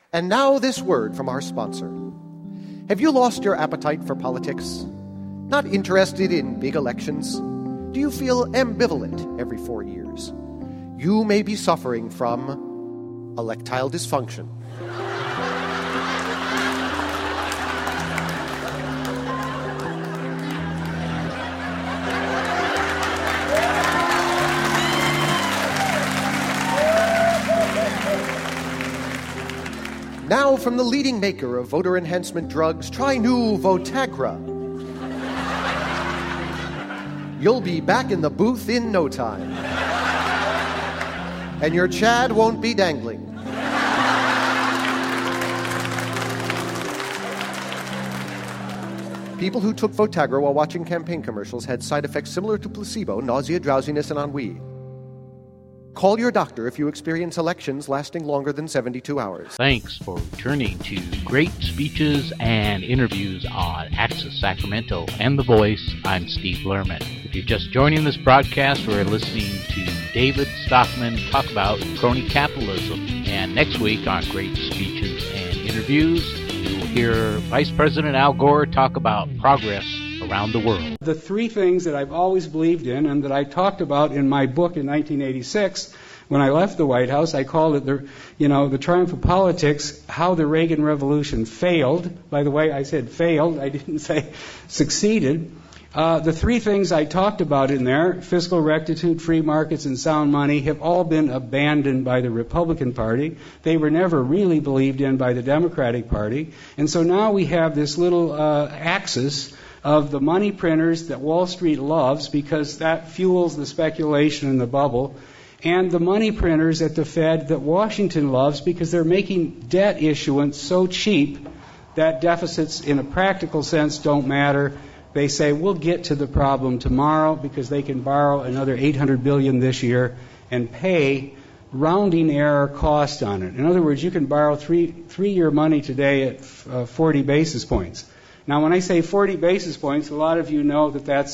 And now this word from our sponsor. Have you lost your appetite for politics? Not interested in big elections? Do you feel ambivalent every 4 years? You may be suffering from electile dysfunction. Now from the leading maker of voter enhancement drugs, try new Votagra. You'll be back in the booth in no time. And your Chad won't be dangling. People who took Votagra while watching campaign commercials had side effects similar to placebo, nausea, drowsiness, and ennui. Call your doctor if you experience elections lasting longer than 72 hours. Thanks for returning to Great Speeches and Interviews on Access Sacramento and The Voice. I'm Steve Lerman. If you're just joining this broadcast, we're listening to David Stockman talk about crony capitalism. And next week on Great Speeches and Interviews, you'll hear Vice President Al Gore talk about progress around the world. The three things that I've always believed in and that I talked about in my book in 1986 when I left the White House, I called it the triumph of politics, how the Reagan Revolution failed. By the way, I said failed. I didn't say succeeded. The three things I talked about in there, fiscal rectitude, free markets, and sound money, have all been abandoned by the Republican Party. They were never really believed in by the Democratic Party. And so now we have this little axis of the money printers that Wall Street loves because that fuels the speculation in the bubble, and the money printers at the Fed that Washington loves because they're making debt issuance so cheap that deficits in a practical sense don't matter. They say, we'll get to the problem tomorrow because they can borrow another $800 billion this year and pay rounding error cost on it. In other words, you can borrow three-year money today at 40 basis points. Now, when I say 40 basis points, a lot of you know that that's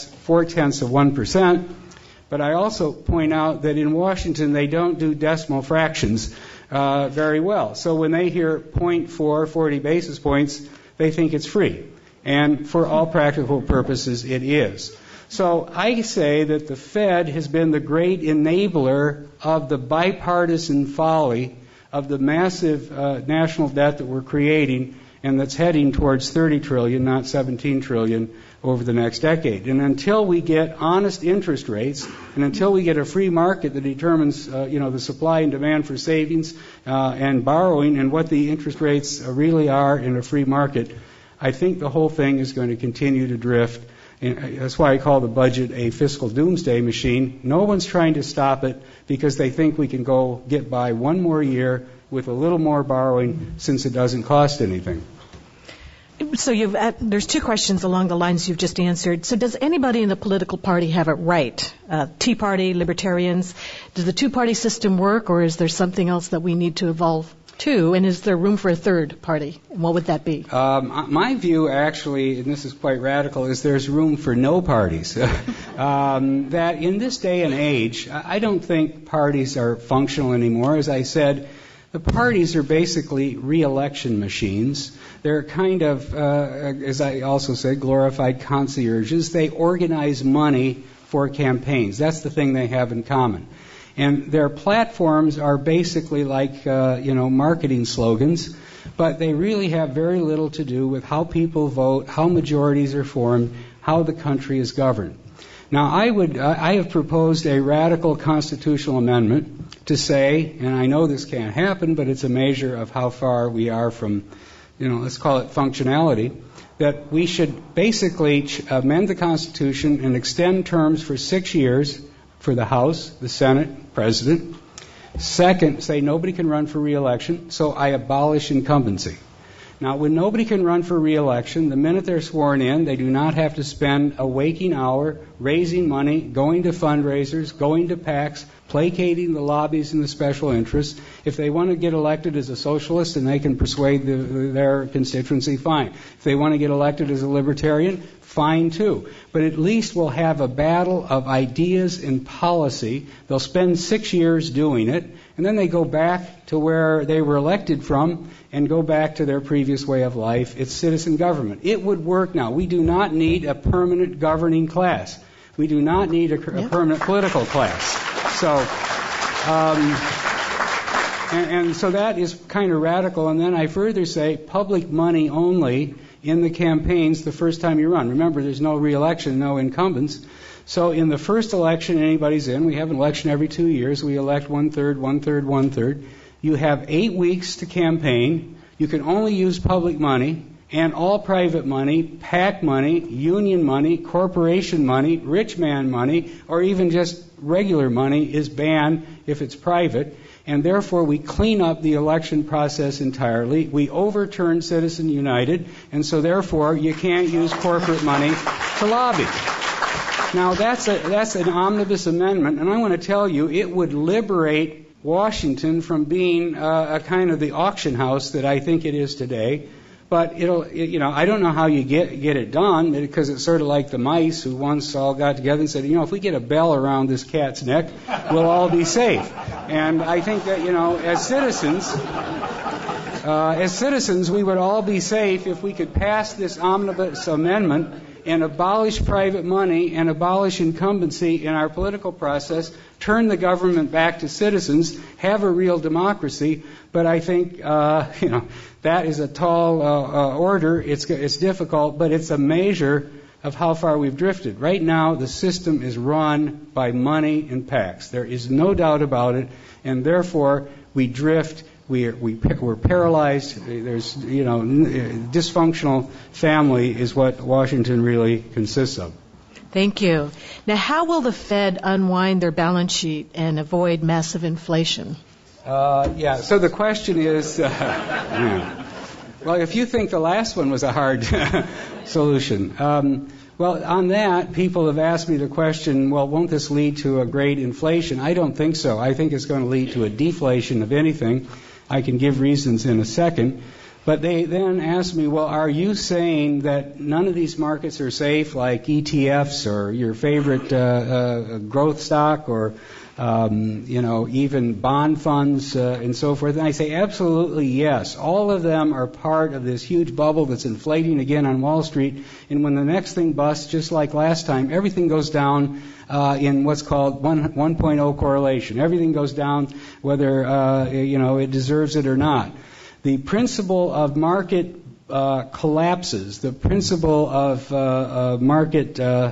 0.4%, but I also point out that in Washington they don't do decimal fractions very well. So when they hear 0.4, 40 basis points, they think it's free. And for all practical purposes, it is. So I say that the Fed has been the great enabler of the bipartisan folly of the massive national debt that we're creating, and that's heading towards 30 trillion, not 17 trillion, over the next decade. And until we get honest interest rates, and until we get a free market that determines, the supply and demand for savings and borrowing, and what the interest rates really are in a free market, I think the whole thing is going to continue to drift. And that's why I call the budget a fiscal doomsday machine. No one's trying to stop it because they think we can go get by one more year with a little more borrowing since it doesn't cost anything. So there's two questions along the lines you've just answered. So does anybody in the political party have it right? Tea Party, Libertarians, does the two-party system work, or is there something else that we need to evolve to? And is there room for a third party? And what would that be? My view, actually, and this is quite radical, is there's room for no parties. That in this day and age, I don't think parties are functional anymore. As I said, the parties are basically re-election machines. They're kind of, as I also said, glorified concierges. They organize money for campaigns. That's the thing they have in common. And their platforms are basically like, marketing slogans, but they really have very little to do with how people vote, how majorities are formed, how the country is governed. Now, I have proposed a radical constitutional amendment to say, and I know this can't happen, but it's a measure of how far we are from, let's call it functionality, that we should basically amend the Constitution and extend terms for 6 years for the House, the Senate, President. Second, say nobody can run for re-election, so I abolish incumbency. Now, when nobody can run for re-election, the minute they're sworn in, they do not have to spend a waking hour raising money, going to fundraisers, going to PACs, placating the lobbies and the special interests. If they want to get elected as a socialist and they can persuade their constituency, fine. If they want to get elected as a libertarian, fine too. But at least we'll have a battle of ideas and policy. They'll spend 6 years doing it, and then they go back to where they were elected from and go back to their previous way of life. It's citizen government. It would work now. We do not need a permanent governing class. We do not need a permanent political class. So, and so that is kind of radical. And then I further say public money only in the campaigns the first time you run. Remember, there's no re-election, no incumbents. So in the first election anybody's in, we have an election every 2 years. We elect one-third, one-third, one-third. You have 8 weeks to campaign. You can only use public money, and all private money, PAC money, union money, corporation money, rich man money, or even just regular money is banned if it's private. And therefore we clean up the election process entirely. We overturn Citizen United, and so therefore you can't use corporate money to lobby. Now that's an omnibus amendment, and I want to tell you it would liberate Washington from being a kind of the auction house that I think it is today. But I don't know how you get it done, because it's sort of like the mice who once all got together and said, if we get a bell around this cat's neck, we'll all be safe. And I think that, as citizens, we would all be safe if we could pass this omnibus amendment and abolish private money and abolish incumbency in our political process, turn the government back to citizens, have a real democracy. But I think, that is a tall order. It's difficult, but it's a measure of how far we've drifted. Right now, the system is run by money and PACs. There is no doubt about it, and therefore we drift. We're paralyzed. There's, dysfunctional family is what Washington really consists of. Thank you. Now, how will the Fed unwind their balance sheet and avoid massive inflation? So the question is, well, if you think the last one was a hard solution. Well, on that, people have asked me the question, well, won't this lead to a great inflation? I don't think so. I think it's going to lead to a deflation of anything. I can give reasons in a second. But they then asked me, well, are you saying that none of these markets are safe, like ETFs or your favorite growth stock or, even bond funds and so forth? And I say, absolutely yes. All of them are part of this huge bubble that's inflating again on Wall Street. And when the next thing busts, just like last time, everything goes down in what's called 1.0 correlation. Everything goes down whether, it deserves it or not. The principle of market collapses, the principle of market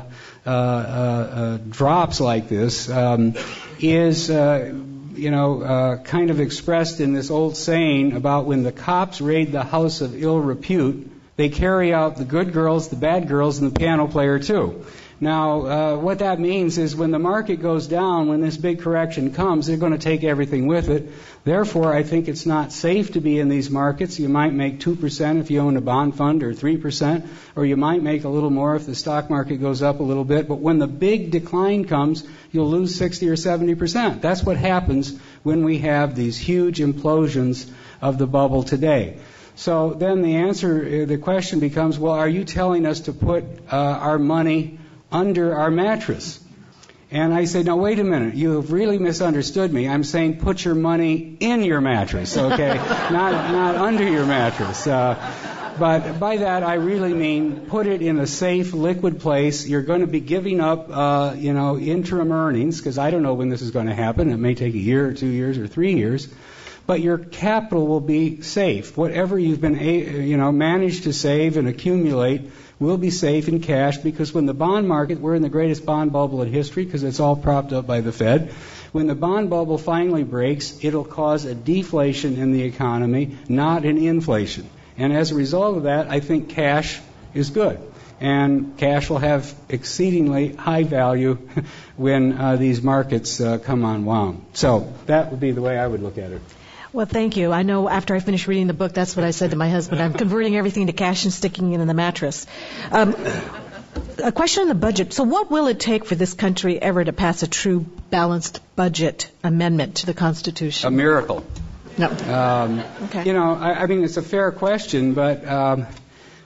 drops like this is, kind of expressed in this old saying about when the cops raid the house of ill repute, they carry out the good girls, the bad girls, and the piano player too. Now, what that means is when the market goes down, when this big correction comes, they're going to take everything with it. Therefore, I think it's not safe to be in these markets. You might make 2% if you own a bond fund, or 3%, or you might make a little more if the stock market goes up a little bit. But when the big decline comes, you'll lose 60 or 70%. That's what happens when we have these huge implosions of the bubble today. So then the question becomes, well, are you telling us to put our money under our mattress? And I say, no, wait a minute. You have really misunderstood me. I'm saying put your money in your mattress, okay? not under your mattress. But by that, I really mean put it in a safe, liquid place. You're going to be giving up, interim earnings, because I don't know when this is going to happen. It may take a year or 2 years or 3 years. But your capital will be safe. Whatever you've been, managed to save and accumulate will be safe in cash, because when the bond market, we're in the greatest bond bubble in history because it's all propped up by the Fed. When the bond bubble finally breaks, it'll cause a deflation in the economy, not an inflation. And as a result of that, I think cash is good. And cash will have exceedingly high value when these markets come unwound. So that would be the way I would look at it. Well, thank you. I know after I finished reading the book, that's what I said to my husband. I'm converting everything to cash and sticking it in the mattress. A question on the budget. So what will it take for this country ever to pass a true balanced budget amendment to the Constitution? A miracle. No. Okay. I mean, it's a fair question, but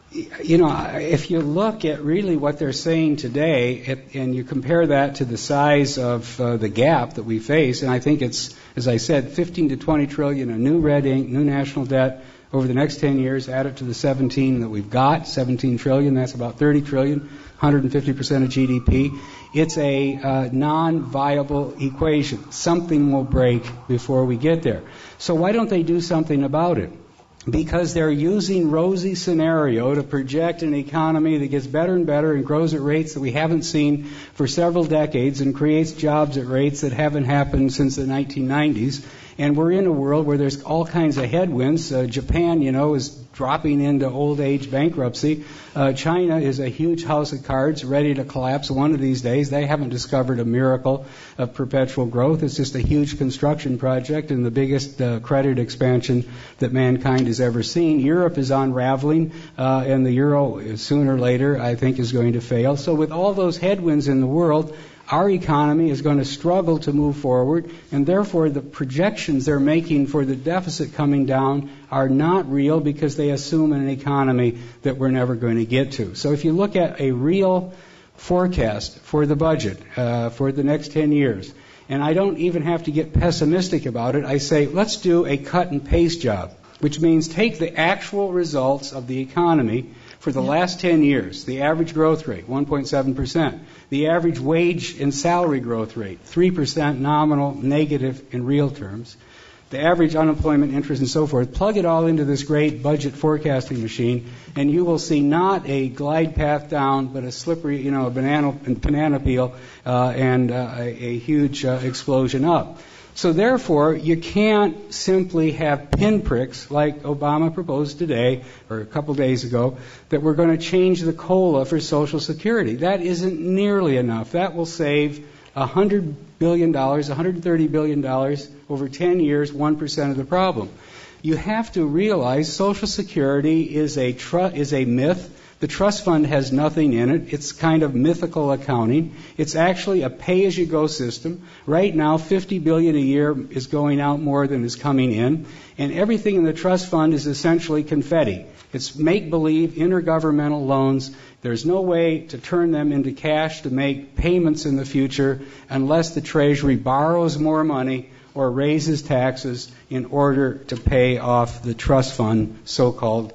if you look at really what they're saying today, and you compare that to the size of the gap that we face, and I think it's, as I said, 15 to 20 trillion in new red ink, new national debt over the next 10 years, add it to the 17 that we've got, 17 trillion, that's about 30 trillion, 150% of GDP. It's a non-viable equation. Something will break before we get there. So why don't they do something about it? Because they're using rosy scenario to project an economy that gets better and better and grows at rates that we haven't seen for several decades and creates jobs at rates that haven't happened since the 1990s. And we're in a world where there's all kinds of headwinds. Japan, is dropping into old age bankruptcy. China is a huge house of cards ready to collapse one of these days. They haven't discovered a miracle of perpetual growth. It's just a huge construction project and the biggest credit expansion that mankind has ever seen. Europe is unraveling, and the euro, sooner or later, I think, is going to fail. So with all those headwinds in the world, our economy is going to struggle to move forward, and therefore the projections they're making for the deficit coming down are not real because they assume an economy that we're never going to get to. So if you look at a real forecast for the budget for the next 10 years, and I don't even have to get pessimistic about it, I say let's do a cut and paste job, which means take the actual results of the economy for the last 10 years, the average growth rate, 1.7%. The average wage and salary growth rate, 3% nominal, negative in real terms. The average unemployment, interest, and so forth. Plug it all into this great budget forecasting machine, and you will see not a glide path down, but a slippery, a banana peel, and a huge explosion up. So therefore, you can't simply have pinpricks like Obama proposed today, or a couple days ago, that we're going to change the COLA for Social Security. That isn't nearly enough. That will save $100 billion, $130 billion over 10 years, 1% of the problem. You have to realize Social Security is a myth. The trust fund has nothing in it. It's kind of mythical accounting. It's actually a pay-as-you-go system. Right now, $50 billion a year is going out more than is coming in, and everything in the trust fund is essentially confetti. It's make-believe intergovernmental loans. There's no way to turn them into cash to make payments in the future unless the Treasury borrows more money or raises taxes in order to pay off the trust fund so-called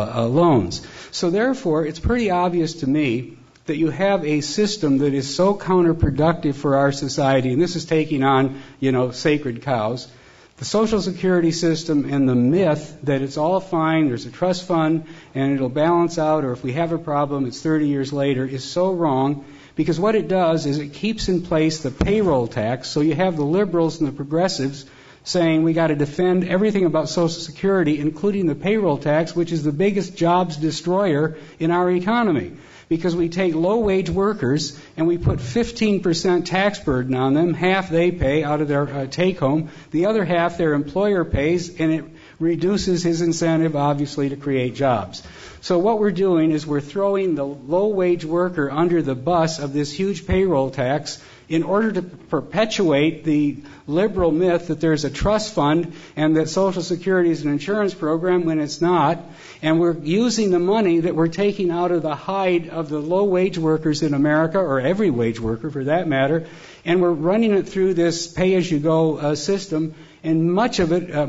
loans. So therefore, it's pretty obvious to me that you have a system that is so counterproductive for our society, and this is taking on, sacred cows. The Social Security system and the myth that it's all fine, there's a trust fund, and it'll balance out, or if we have a problem, it's 30 years later, is so wrong, because what it does is it keeps in place the payroll tax, so you have the liberals and the progressives saying we got to defend everything about Social Security, including the payroll tax, which is the biggest jobs destroyer in our economy. Because we take low-wage workers and we put 15% tax burden on them, half they pay out of their take-home, the other half their employer pays, and it reduces his incentive, obviously, to create jobs. So what we're doing is we're throwing the low-wage worker under the bus of this huge payroll tax in order to perpetuate the liberal myth that there's a trust fund and that Social Security is an insurance program when it's not. And we're using the money that we're taking out of the hide of the low-wage workers in America, or every wage worker for that matter, and we're running it through this pay-as-you-go system. And much of it,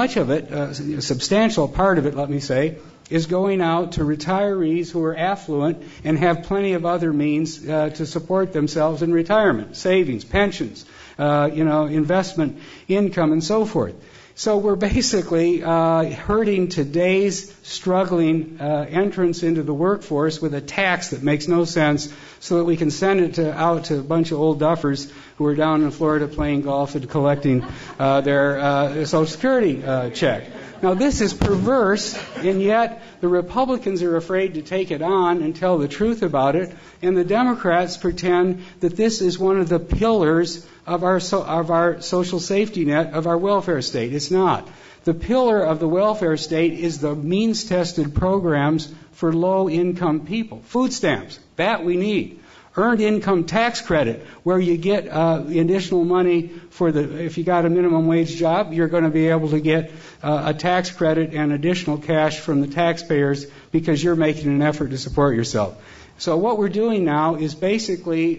a substantial part of it, let me say, is going out to retirees who are affluent and have plenty of other means to support themselves in retirement, savings, pensions, investment income, and so forth. So we're basically hurting today's struggling entrance into the workforce with a tax that makes no sense, so that we can send it out to a bunch of old duffers who are down in Florida playing golf and collecting their Social Security check. Now, this is perverse, and yet the Republicans are afraid to take it on and tell the truth about it, and the Democrats pretend that this is one of the pillars of our social safety net, of our welfare state. It's not. The pillar of the welfare state is the means-tested programs for low-income people. Food stamps, that we need. earned income tax credit, where you get additional money for if you got a minimum wage job, you're going to be able to get a tax credit and additional cash from the taxpayers because you're making an effort to support yourself. So what we're doing now is basically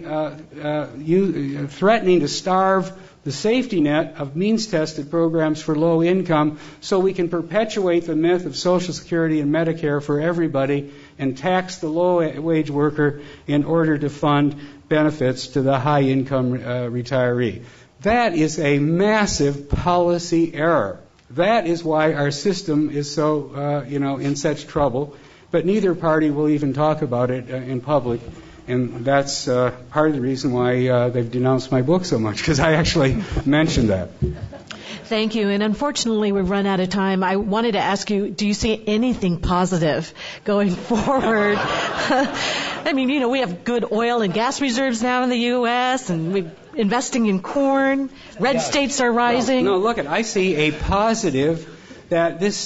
threatening to starve the safety net of means-tested programs for low income so we can perpetuate the myth of Social Security and Medicare for everybody and tax the low-wage worker in order to fund benefits to the high-income retiree. That is a massive policy error. That is why our system is so, in such trouble. But neither party will even talk about it in public. And that's part of the reason why they've denounced my book so much, because I actually mentioned that. Thank you. And unfortunately, we've run out of time. I wanted to ask you, do you see anything positive going forward? I mean, we have good oil and gas reserves now in the U.S., and we're investing in corn. Red states are rising. No, look, I see a positive that this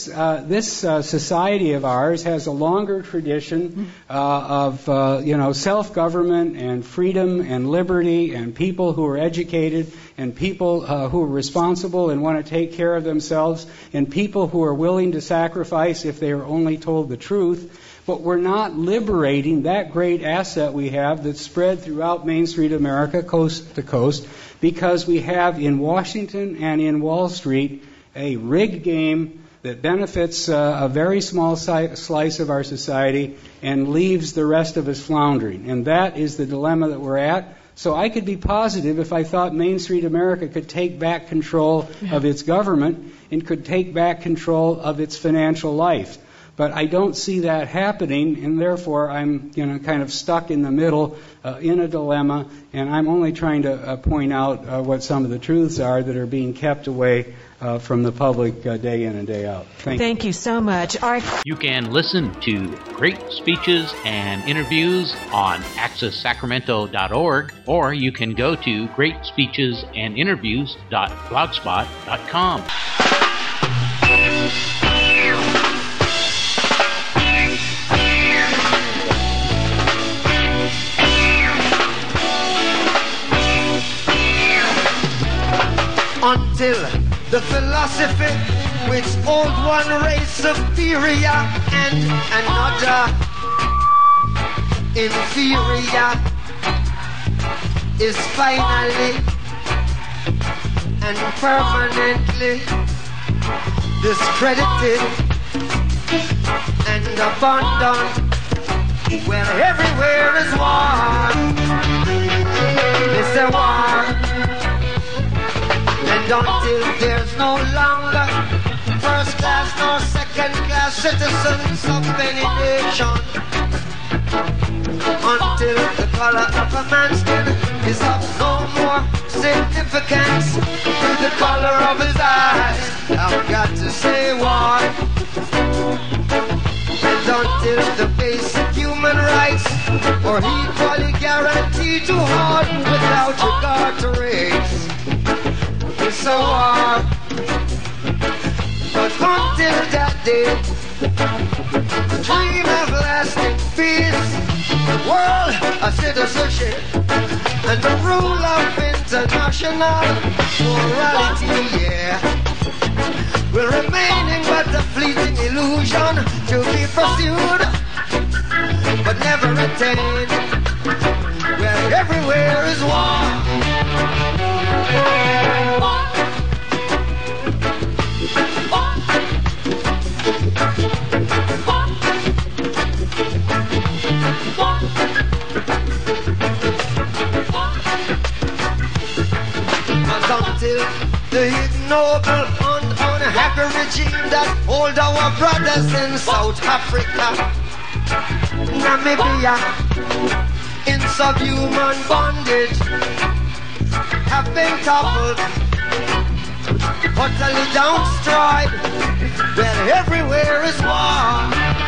society of ours has a longer tradition of self-government and freedom and liberty and people who are educated and people who are responsible and want to take care of themselves and people who are willing to sacrifice if they are only told the truth. But we're not liberating that great asset we have that's spread throughout Main Street America, coast to coast, because we have in Washington and in Wall Street a rigged game that benefits a very small slice of our society and leaves the rest of us floundering. And that is the dilemma that we're at. So I could be positive if I thought Main Street America could take back control of its government and could take back control of its financial life. But I don't see that happening, and therefore I'm kind of stuck in the middle in a dilemma, and I'm only trying to point out what some of the truths are that are being kept away from the public day in and day out. Thank you so much. All right. You can listen to great speeches and interviews on accesssacramento.org, or you can go to greatspeechesandinterviews.blogspot.com. Until the philosophy which old one race superior and another inferior is finally and permanently discredited and abandoned, where everywhere is war. It's a war. And until there's no longer first class nor second class citizens of any nation, until the color of a man's skin is of no more significance to the color of his eyes, I've got to say war. And until the basic human rights are equally guaranteed to all without regard to race, it's a war. But until that day, the dream of lasting peace, the world of citizenship, and the rule of international morality, will remaining but a fleeting illusion to be pursued, but never attained, where everywhere is war. Until the ignoble and unhappy regime that hold our brothers in South Africa, Namibia, in subhuman bondage, have been toppled, utterly destroyed, where everywhere is war.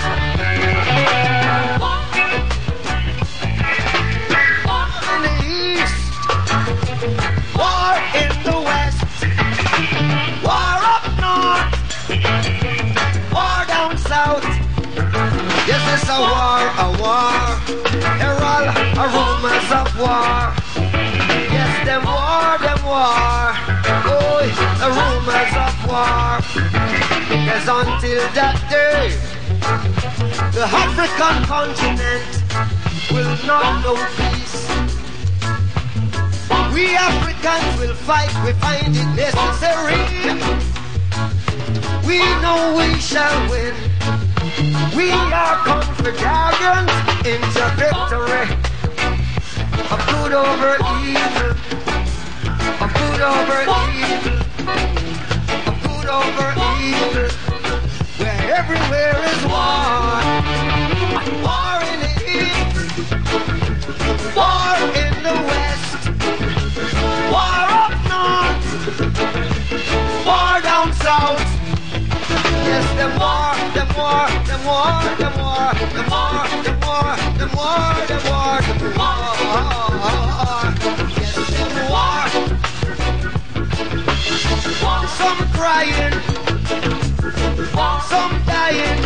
In the east, war in the west, war up north, war down south. Yes, it's a war, herald, a rumors of war. Yes, them war, them war. Oh, the rumors of war. Yes, until that day, the African continent will not know peace. We Africans will fight, we find it necessary. We know we shall win. We are confident into victory. Of good over evil. Of good over evil. Of good over evil. Where everywhere is war. War in the east. War in the west. War up north. War down south. Yes, them war, them war, them war, them war, them war, them war, them war, them war, them war. Yes, them war. Some crying, some dying,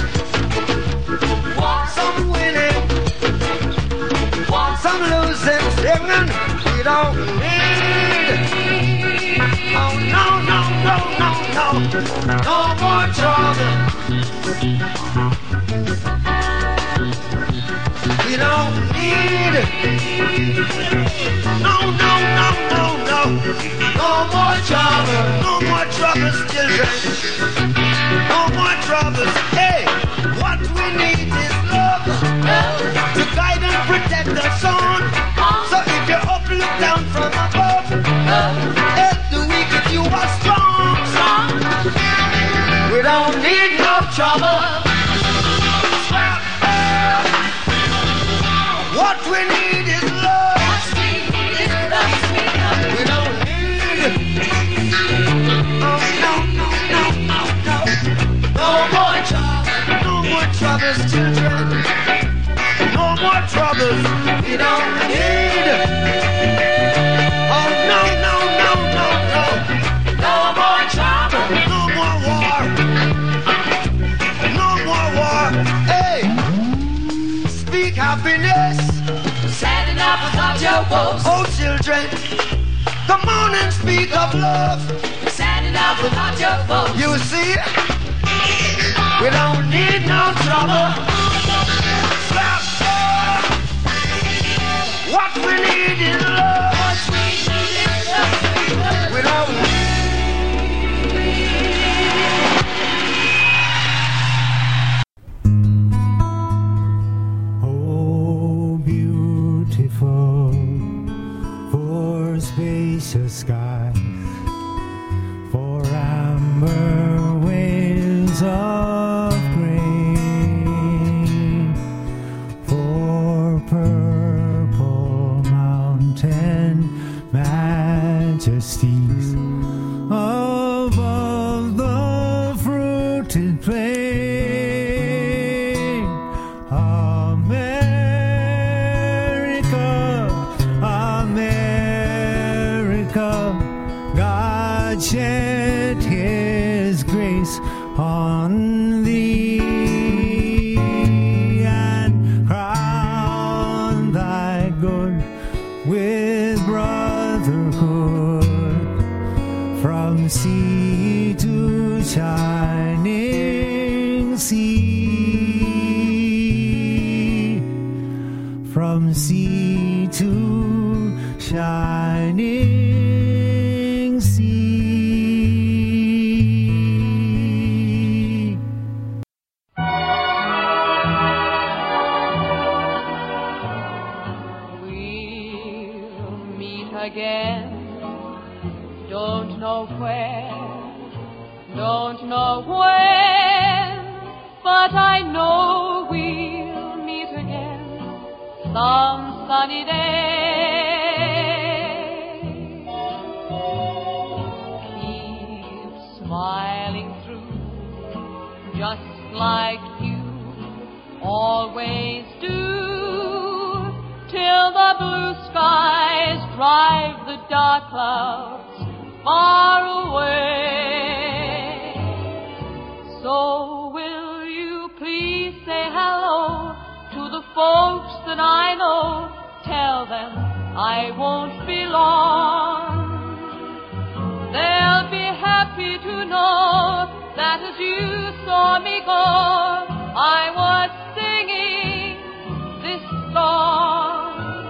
some winning, some losing, singing. We don't need. Oh no, no, no, no, no, no more trouble. We don't need. No, no, no, no, no, no more trouble. No more troubles, children. No more troubles. Hey, what we need is love to guide and protect us on. So if you up, look down from above. Help the weak if you are strong. We don't need no trouble. What we need is love. We don't need. Oh no, no, no, no, no. No more trouble. No more troubles, children. No more troubles. We don't need. Oh no, no, no, no, no. No more trouble. No more war. No more war. Hey, speak happiness. Sad enough without your woes. Oh children, come on and speak of love. Sad enough without your woes. You see, we don't need no trouble. What we need is love. We don't need. Oh, beautiful, for spacious skies, for amber waves of grain, for purple mountain majesties above the fruited plain. America, America, God shed his grace on thee and crown thy good with brotherhood from sea to shining sea, from sea to shining sea. We'll meet again. Don't know where, don't know when, but I know we'll meet again some sunny day. Keep smiling through, just like you always do, till the blue skies drive the dark clouds far away. So will you please say hello to the folks that I know? Tell them I won't be long. They'll be happy to know that as you saw me go, I was singing this song.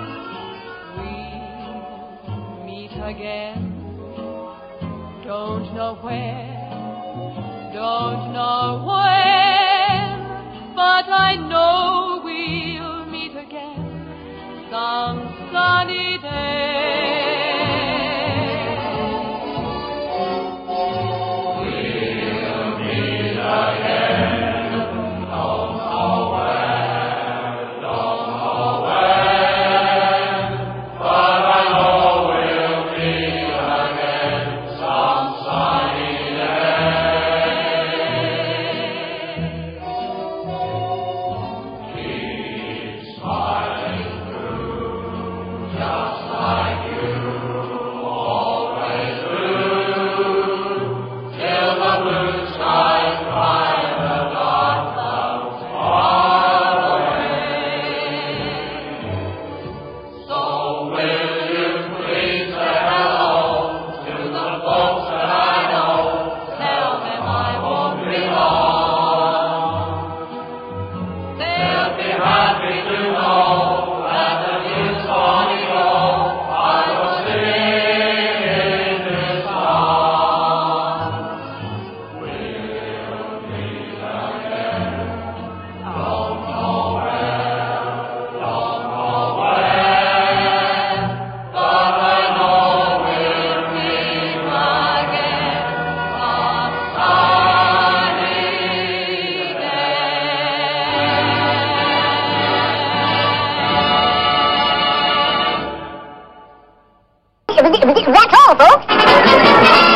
We'll meet again. Don't know where, don't know when, but I know we'll meet again some sunny day. We'll meet again, don't know where, don't know when, but I know we'll meet again some sunny day. Keep smiling through, just like you always do, till the blue skies dry and the dark clouds far away. So will you please say hello to the folks that I know? Tell them I won't be long. They'll be happy to know that when you saw me go, I was singing this song. We'll meet again. Don't know where, don't know when, but I know we'll meet again some sunny day. That's all, folks.